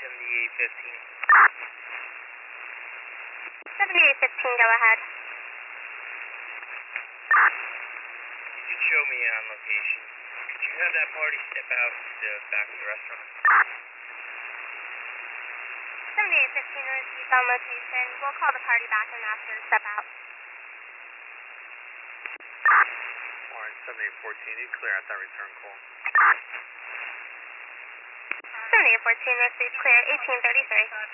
7815. 7815, go ahead. You did show me on location. Could you have that party step out to the back of the restaurant? 7815 received on location. We'll call the party back and ask her to step out. Alright, 7814, you clear out that return call. 7814 received clear, 1833.